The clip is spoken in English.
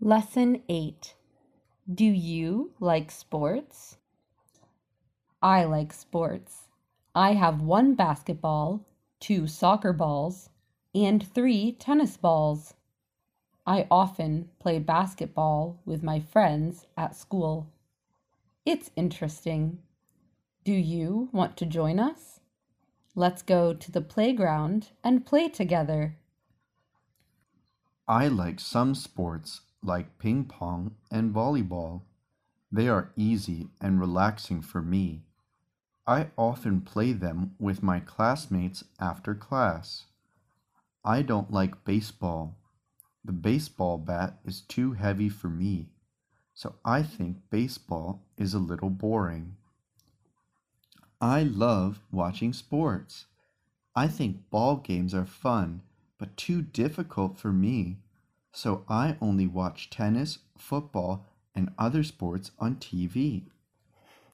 Lesson 8. Do you like sports? I like sports. I have one basketball, two soccer balls, and three tennis balls. I often play basketball with my friends at school. It's interesting. Do you want to join us? Let's go to the playground and play together. I like some sports like ping pong and volleyball. They are easy and relaxing for me. I often play them with my classmates after class. I don't like baseball. The baseball bat is too heavy for me, so I think baseball is a little boring. I love watching sports. I think ball games are fun, but too difficult for me, so I only watch tennis, football, and other sports on TV.